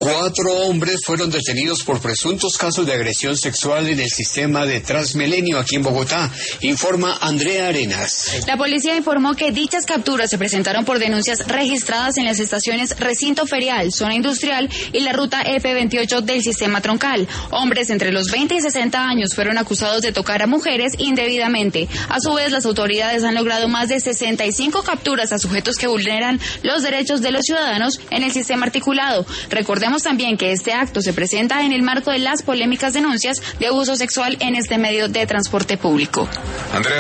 4 hombres fueron detenidos por presuntos casos de agresión sexual en el sistema de Transmilenio aquí en Bogotá, informa Andrea Arenas. La policía informó que dichas capturas se presentaron por denuncias registradas en las estaciones Recinto Ferial, Zona Industrial y la ruta F28 del sistema troncal. Hombres entre los 20 y 60 años fueron acusados de tocar a mujeres indebidamente. A su vez, las autoridades han logrado más de 65 capturas a sujetos que vulneran los derechos de los ciudadanos en el sistema articulado. Recordemos también que este acto se presenta en el marco de las polémicas denuncias de abuso sexual en este medio de transporte público.